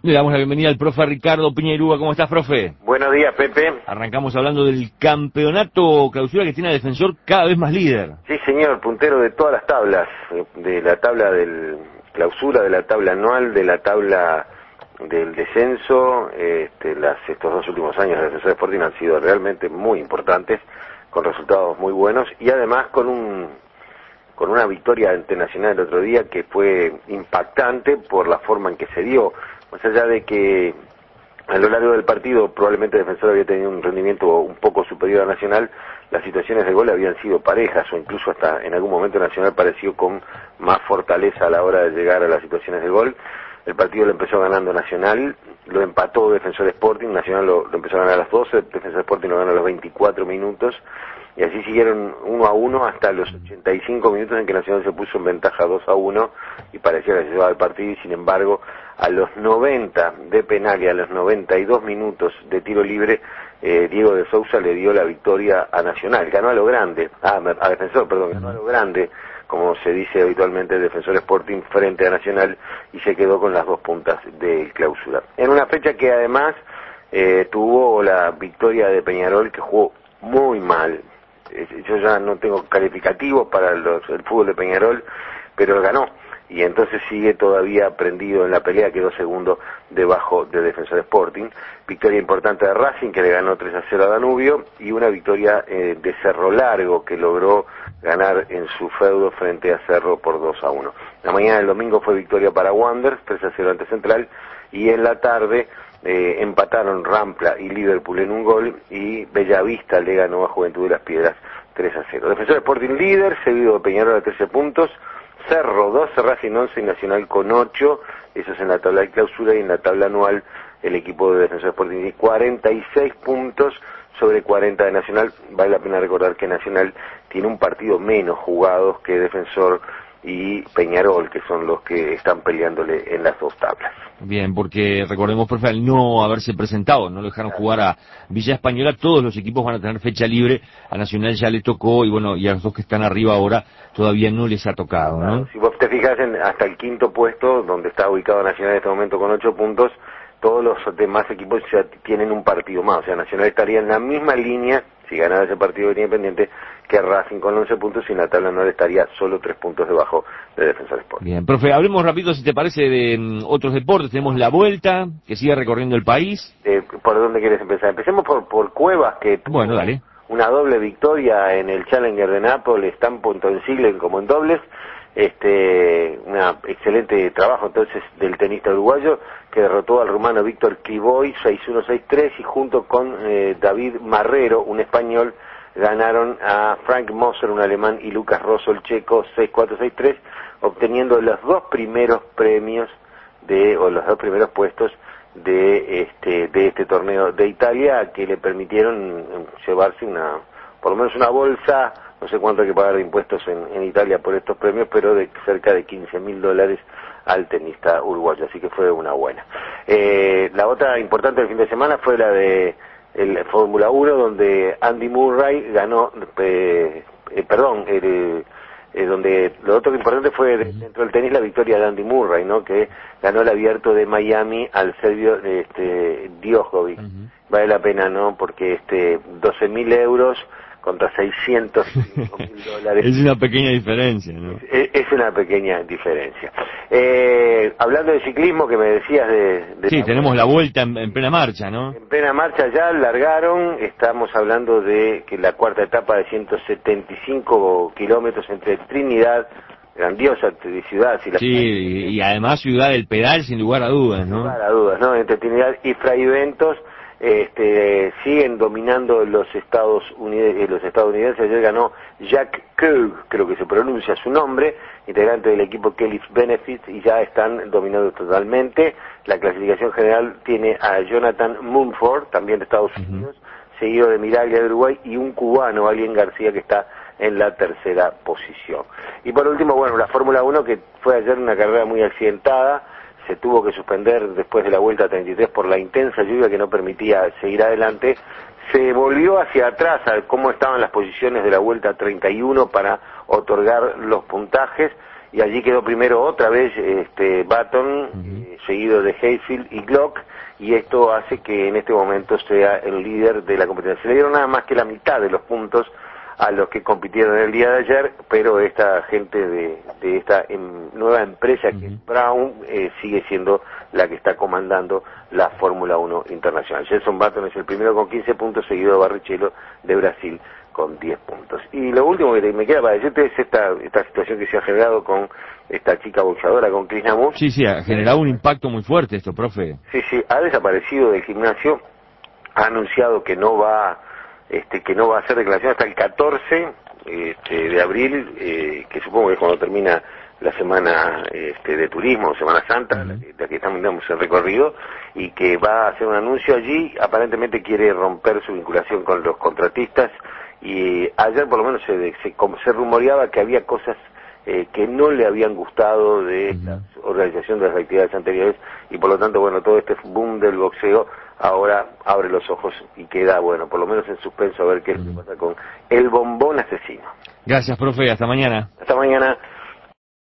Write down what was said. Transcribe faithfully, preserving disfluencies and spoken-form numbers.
Le damos la bienvenida al profe Ricardo Piñeirúa. ¿Cómo estás, profe? Buenos días, Pepe. Arrancamos hablando del campeonato clausura que tiene a Defensor cada vez más líder. Sí, señor, puntero de todas las tablas, de la tabla del clausura, de la tabla anual, de la tabla del descenso. Este, las, estos dos últimos años de Defensor Sporting han sido realmente muy importantes, con resultados muy buenos y además con un con una victoria ante Nacional el otro día que fue impactante por la forma en que se dio. Más allá de que a lo largo del partido probablemente Defensor había tenido un rendimiento un poco superior a Nacional, las situaciones de gol habían sido parejas o incluso hasta en algún momento Nacional pareció con más fortaleza a la hora de llegar a las situaciones de gol. El partido lo empezó ganando Nacional, lo empató Defensor Sporting, Nacional lo, lo empezó a ganar a las doce, Defensor Sporting lo ganó a los veinticuatro minutos, y así siguieron uno a uno hasta los ochenta y cinco minutos en que Nacional se puso en ventaja dos a uno y parecía que se llevaba el partido, y sin embargo a los noventa de penal y a los noventa y dos minutos de tiro libre, eh, Diego de Sousa le dio la victoria a Nacional, ganó a lo grande, ah, a Defensor, perdón, ganó a lo grande, como se dice habitualmente el Defensor Sporting frente a Nacional, y se quedó con las dos puntas del clausura. En una fecha que además eh, tuvo la victoria de Peñarol, que jugó muy mal. Yo ya no tengo calificativos para los, el fútbol de Peñarol, pero ganó, y entonces sigue todavía prendido en la pelea, quedó segundo debajo de Defensor Sporting. Victoria importante de Racing, que le ganó tres a cero a Danubio, y una victoria eh, de Cerro Largo, que logró ganar en su feudo frente a Cerro por dos a uno. La mañana del domingo fue victoria para Wanderers, tres a cero ante Central, y en la tarde eh, empataron Rampla y Liverpool en un gol, y Bellavista le ganó a Juventud de las Piedras tres a cero. Defensor Sporting líder, seguido de Peñarol a trece puntos, Cerro doce, Racing once y Nacional con ocho, eso es en la tabla de clausura, y en la tabla anual el equipo de Defensor Sporting tiene cuarenta y seis puntos sobre cuarenta de Nacional. Vale la pena recordar que Nacional tiene un partido menos jugados que Defensor y Peñarol, que son los que están peleándole en las dos tablas. Bien, porque recordemos, profe, al no haberse presentado, no lo dejaron jugar a Villa Española, todos los equipos van a tener fecha libre, a Nacional ya le tocó, y bueno, y a los dos que están arriba ahora todavía no les ha tocado, ¿no? Claro, si vos te fijas en hasta el quinto puesto, donde está ubicado Nacional en este momento con ocho puntos, todos los demás equipos ya tienen un partido más, o sea, Nacional estaría en la misma línea, si ganara ese partido independiente, que Racing con once puntos, y en la tabla anual estaría solo tres puntos debajo de Defensor Sporting. Bien, profe, hablemos rápido, si te parece, de um, otros deportes. Tenemos la Vuelta, que sigue recorriendo el país. Eh, ¿Por dónde quieres empezar? Empecemos por, por Cuevas, que tuvo bueno, dale. una doble victoria en el Challenger de Nápoles, tanto en singles como en dobles. Este, un excelente trabajo entonces del tenista uruguayo, que derrotó al rumano Víctor Krivoy seis uno seis tres, y junto con eh, David Marrero, un español, ganaron a Frank Moser, un alemán, y Lucas Rosso, el checo, seis cuatro seis tres, obteniendo los dos primeros premios de, o los dos primeros puestos de este, de este torneo de Italia, que le permitieron llevarse una, por lo menos una bolsa, no sé cuánto hay que pagar de impuestos en, en Italia por estos premios, pero de cerca de quince mil dólares al tenista uruguayo, así que fue una buena. Eh, la otra importante del fin de semana fue la de el Fórmula uno, donde Andy Murray ganó, eh, eh, perdón, el, eh, donde lo otro importante fue dentro del tenis la victoria de Andy Murray, ¿no? Que ganó el Abierto de Miami al serbio este, Djokovic. Uh-huh. Vale la pena, ¿no? Porque este doce mil euros contra seiscientos mil dólares. Es una pequeña diferencia, ¿no? Es, es una pequeña diferencia. Eh, hablando de ciclismo, que me decías de... de sí, la tenemos vuelta. La vuelta en, en plena marcha, ¿no? En plena marcha ya largaron, estamos hablando de que la cuarta etapa de ciento setenta y cinco kilómetros entre Trinidad, grandiosa ciudad. Si la sí, y, y además ciudad del pedal, sin lugar a dudas, ¿no? Sin lugar a dudas, ¿no? Entre Trinidad y Fraiventos, este, siguen dominando los Estados Unidos, los estadounidenses. Ayer ganó Jack Coe, creo que se pronuncia su nombre, integrante del equipo Kelly's Benefits, y ya están dominando totalmente. La clasificación general tiene a Jonathan Mumford, también de Estados Unidos, uh-huh. seguido de Miraglia de Uruguay, y un cubano, Alien García, que está en la tercera posición. Y por último, bueno, la Fórmula uno, que fue ayer una carrera muy accidentada, se tuvo que suspender después de la vuelta treinta y tres por la intensa lluvia que no permitía seguir adelante. Se volvió hacia atrás a cómo estaban las posiciones de la vuelta treinta y uno para otorgar los puntajes, y allí quedó primero otra vez este Baton, Uh-huh. eh, seguido de Hayfield y Glock, y esto hace que en este momento sea el líder de la competencia. Se le dieron nada más que la mitad de los puntos a los que compitieron el día de ayer, pero esta gente de, de esta em, nueva empresa que es Brown eh, sigue siendo la que está comandando la Fórmula uno internacional. Jenson Button es el primero con quince puntos, seguido de Barrichello de Brasil con diez puntos. Y lo último que me queda para decirte es esta, esta situación que se ha generado con esta chica boxeadora, con Chris Namus. Sí, sí, ha generado un impacto muy fuerte esto, profe. Sí, sí, ha desaparecido del gimnasio, ha anunciado que no va este que no va a hacer declaración hasta el catorce este, de abril, eh, que supongo que es cuando termina la semana este, de turismo, Semana Santa, uh-huh. la, que, la que estamos damos el recorrido, y que va a hacer un anuncio allí. Aparentemente quiere romper su vinculación con los contratistas, y ayer por lo menos se, se, se rumoreaba que había cosas eh, que no le habían gustado de esta uh-huh. organización de las actividades anteriores, y por lo tanto, bueno, todo este boom del boxeo ahora abre los ojos y queda, bueno, por lo menos en suspenso a ver qué es lo que pasa con el bombón asesino. Gracias, profe, hasta mañana. Hasta mañana.